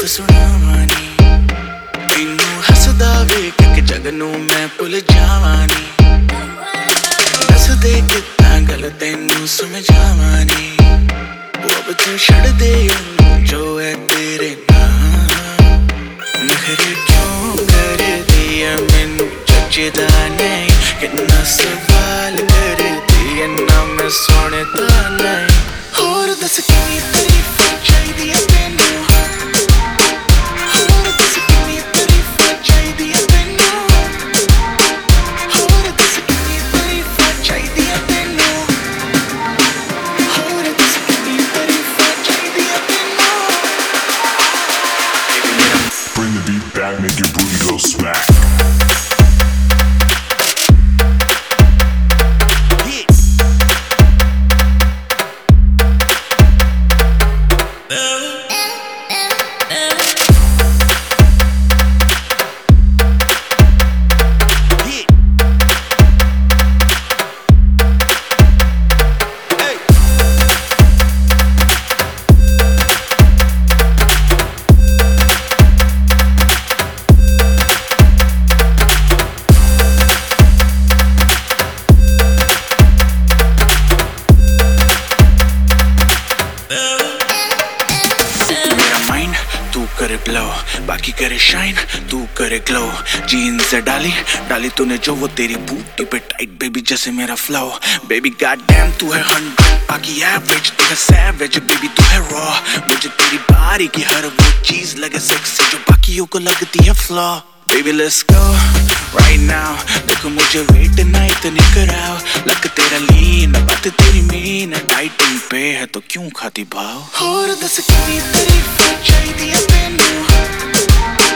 गीत सुनावानी तेनू हसदा वेख के जग नू मैं भुल जावानी दस दे कितना गल तेनू समझावानी अब तू छड़ दे जो है तेरे नाम नखरे क्यों कर दिया मैनू जचदा नहीं कितना सवाल कर दिया ना मैं सुनता नहीं होर दस कितनी तारीफ चाहिदी है तेनू होर दस कितनी तारीफ चाहिदी है तेनू होर दस कितनी तारीफ चाहिदी है तेनू होर दस कितनी तारीफ चाहिदी है तेनू Bring the beat back, make your booty go smack. करे ब्लो बाकी करे शाइन तू करे ग्लो जीन्स से डाली डाली तूने जो वो तेरी बूटी पे टाइट बेबी जैसे मेरा फ्लो बेबी गॉड डैम तू है 100 बाकी एवरेज तू है सैवेज बेबी तू है रॉ मुझे तेरी बारी की हर वो चीज लगे सेक्सी जो बाकियों को लगती है flaw baby let's go right now देखो मुझे वेट ना इतनी कराओ लग तेरा लीन बात तेरी मीन डाइटिंग पे है तो क्यों खाती भाव होर दस कितनी तारीफ चाहिदी है तेनू